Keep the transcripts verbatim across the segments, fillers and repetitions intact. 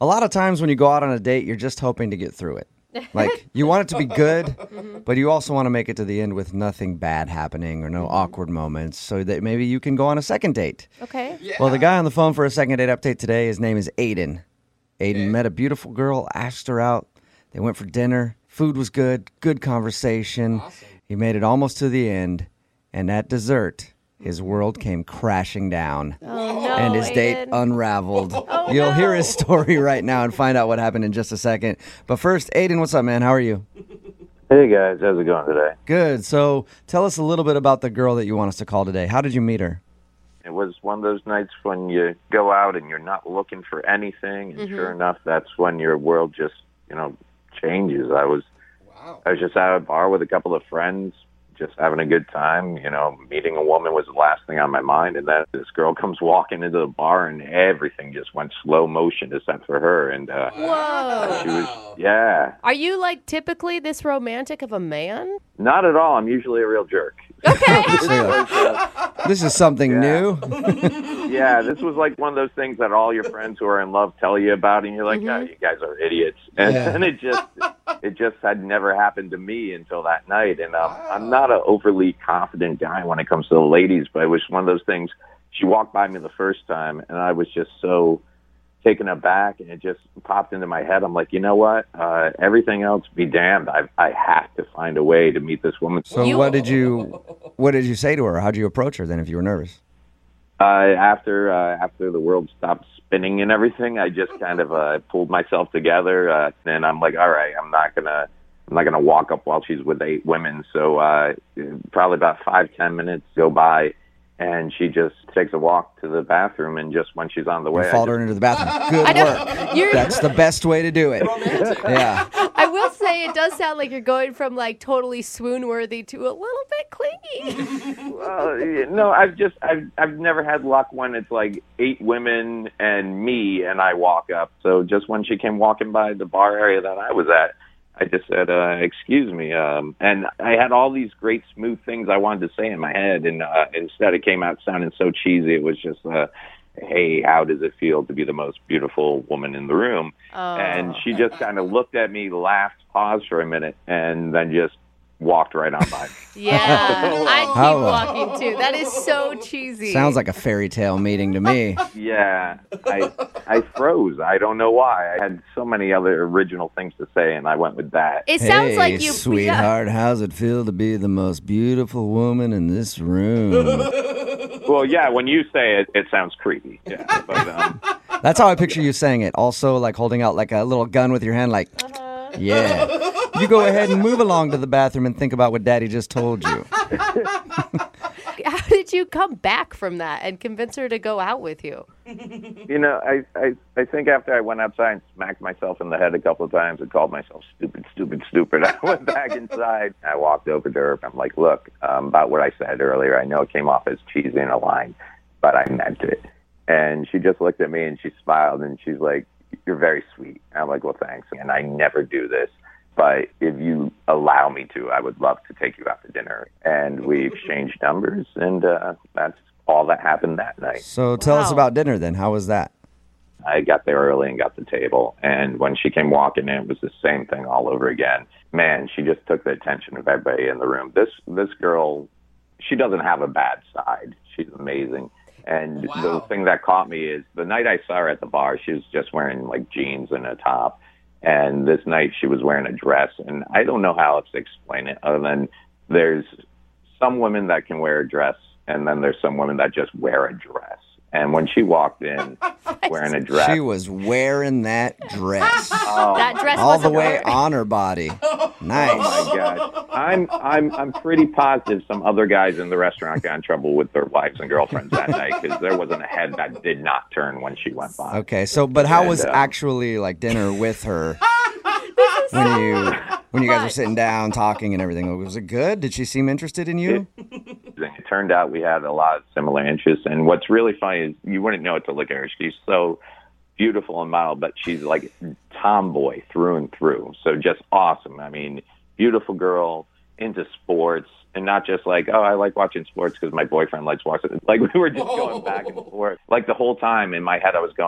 A lot of times when you go out on a date, you're just hoping to get through it. Like, you want it to be good, mm-hmm. but you also want to make it to the end with nothing bad happening or no mm-hmm. awkward moments so that maybe you can go on a second date. Okay. Yeah. Well, the guy on the phone for a second date update today, his name is Aiden. Aiden yeah. met a beautiful girl, asked her out. They went for dinner. Food was good, good conversation. Awesome. He made it almost to the end, and at dessert, his world came crashing down. Oh, no, and his Aiden. date unraveled. Oh, You'll no. hear his story right now and find out what happened in just a second. But first, Aiden, what's up, man? How are you? Hey, guys. How's it going today? Good. So tell us a little bit about the girl that you want us to call today. How did you meet her? It was one of those nights when you go out and you're not looking for anything, and Mm-hmm. sure enough, that's when your world just, you know, changes. I was, Wow. I was just at a bar with a couple of friends, just having a good time. You know, meeting a woman was the last thing on my mind, and then this girl comes walking into the bar, and everything just went slow motion except for her. And uh, Whoa. she was, yeah, Are you, like, typically this romantic of a man? not at all. I'm usually a real jerk. Okay. This is something Yeah. new. Yeah, this was like one of those things that all your friends who are in love tell you about, and you're like, Mm-hmm. "Oh, you guys are idiots." And, Yeah. and it just, it just had never happened to me until that night. And um, I'm not an overly confident guy when it comes to the ladies, but it was one of those things. She walked by me the first time, and I was just so taken aback, and it just popped into my head. I'm like, you know what? Uh, everything else be damned. I I have to find a way to meet this woman. So You- what did you what did you say to her? How did you approach her then if you were nervous? Uh, after uh, after the world stopped spinning and everything, I just kind of uh, pulled myself together, uh, and I'm like, all right, I'm not gonna I'm not gonna walk up while she's with eight women. So uh, probably about five ten minutes go by, and she just takes a walk to the bathroom, and just when she's on the way, You I followed just- her into the bathroom. Good I know. work. You're, That's the best way to do it. Yeah. I will say it does sound like you're going from, like, totally swoon-worthy to a little bit clingy. Well, yeah, no, I've just I've I've never had luck when it's like eight women and me, and I walk up. So just when she came walking by the bar area that I was at, I just said, uh, "Excuse me," um, and I had all these great smooth things I wanted to say in my head, and uh, instead it came out sounding so cheesy. It was just, uh, "Hey, how does it feel to be the most beautiful woman in the room?" Oh. And she just kind of looked at me, laughed, paused for a minute, and then just walked right on by me. Yeah, I'd keep How, uh, walking, too. That is so cheesy. Sounds like a fairy tale meeting to me. Yeah, I I froze. I don't know why. I had so many other original things to say, and I went with that. It sounds hey, like you... sweetheart, how's it feel to be the most beautiful woman in this room? Well, yeah, when you say it, it sounds creepy. Yeah, but um, That's how I picture you saying it. Also, like holding out like a little gun with your hand, like, Uh-huh. yeah. You go ahead and move along to the bathroom and think about what Daddy just told you. How did you come back from that and convince her to go out with you? you know, I, I I think after I went outside and smacked myself in the head a couple of times and called myself stupid, stupid, stupid, I went back inside. I walked over to her. I'm like, look, um, about what I said earlier, I know it came off as cheesy in a line, but I meant it. And she just looked at me and she smiled and she's like, "You're very sweet." I'm like, "Well, thanks." And I never do this, but if you allow me to, I would love to take you out to dinner. And we exchanged numbers, and uh, that's all that happened that night. So tell us Wow. about dinner then. How was that? I got there early and got the table, and when she came walking in, it was the same thing all over again. Man, she just took the attention of everybody in the room. This this girl, she doesn't have a bad side. She's amazing. And Wow. the thing that caught me is the night I saw her at the bar, she was just wearing like jeans and a top. And this night she was wearing a dress. And I don't know how else to explain it other than there's some women that can wear a dress, and then there's some women that just wear a dress. And when she walked in wearing a dress, She was wearing that dress oh, That dress all the wasn't way her. on her body. Nice. Oh my God. I'm I'm I'm pretty positive some other guys in the restaurant got in trouble with their wives and girlfriends that night because there wasn't a head that did not turn when she went by. Okay, so but how And, was uh, actually like dinner with her when you when you guys were much. sitting down talking and everything? Was it good? Did she seem interested in you? It turned out we had a lot of similar interests, and what's really funny is you wouldn't know it to look at her. She's so beautiful and mild, but she's like tomboy through and through. So just awesome. I mean, beautiful girl, into sports, and not just like, oh, I like watching sports because my boyfriend likes watching it. Like we were just going back and forth. Like the whole time in my head, I was going,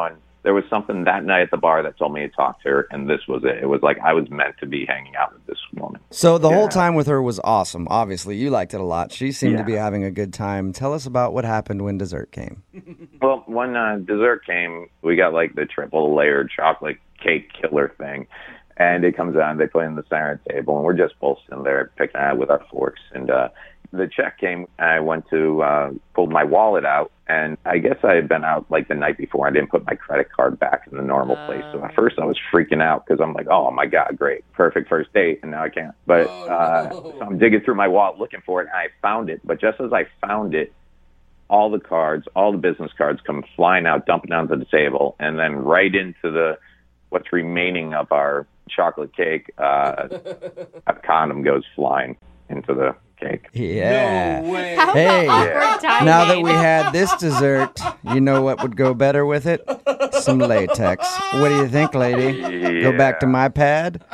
there was something that night at the bar that told me to talk to her, and this was it. It was like I was meant to be hanging out with this woman. So the Yeah. whole time with her was awesome. Obviously, you liked it a lot. She seemed to Yeah. be having a good time. Tell us about what happened when dessert came. Well, when uh, dessert came, we got like the triple layered chocolate cake killer thing. And it comes out and they put it in the center table, and we're just both sitting there picking at it with our forks. And uh, the check came, and I went to, uh, pulled my wallet out, and I guess I had been out like the night before. I didn't put my credit card back in the normal place. So at first I was freaking out because I'm like, oh my God, great, perfect first date, and now I can't. But uh, so I'm digging through my wallet looking for it, and I found it. But just as I found it, all the cards, all the business cards come flying out, dumping onto the table, and then right into the what's remaining of our chocolate cake, uh, a condom goes flying into the cake. Yeah. No way. How Hey, about awkward timing? Now that we had this dessert, you know what would go better with it? Some latex. What do you think, lady? Go back to my pad?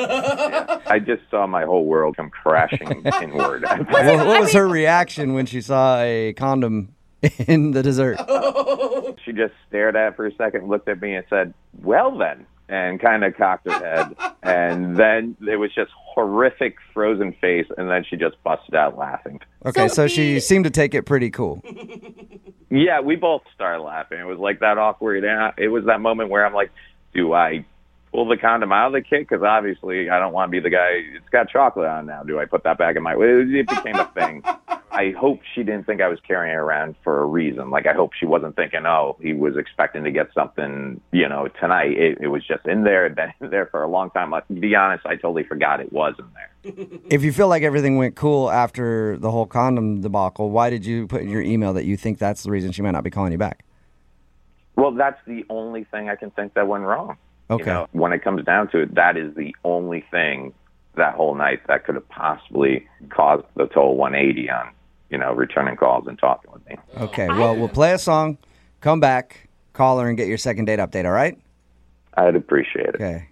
I just saw my whole world come crashing inward. What, what was her reaction when she saw a condom in the dessert? She just stared at it for a second, looked at me, and said, well then, and kind of cocked her head. And then it was just horrific frozen face, and then she just busted out laughing. Okay, So so she be- seemed to take it pretty cool. Yeah, we both started laughing. It was like that awkward. It was that moment where I'm like, do I pull the condom out of the cake? Because obviously I don't want to be the guy. It's got chocolate on now. Do I put that back in my... It became a thing. I hope she didn't think I was carrying it around for a reason. Like, I hope she wasn't thinking, oh, he was expecting to get something, you know, tonight. It, it was just in there, been in there for a long time. Like, to be honest, I totally forgot it was in there. If you feel like everything went cool after the whole condom debacle, why did you put in your email that you think that's the reason she might not be calling you back? Well, that's the only thing I can think that went wrong. Okay. You know, when it comes down to it, that is the only thing that whole night that could have possibly caused the total one eighty on, you know, returning calls and talking with me. Okay, well, we'll play a song, come back, call her, and get your second date update, all right? I'd appreciate it. Okay.